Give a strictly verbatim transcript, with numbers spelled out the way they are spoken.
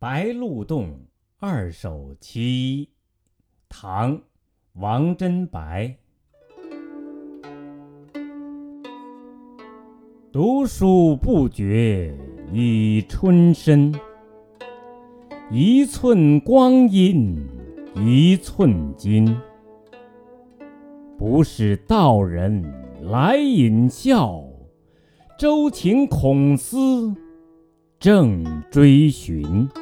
白鹿洞二首其一，唐·王贞白。读书不觉已春深，一寸光阴一寸金。不是道人来引笑，周情孔思正追寻。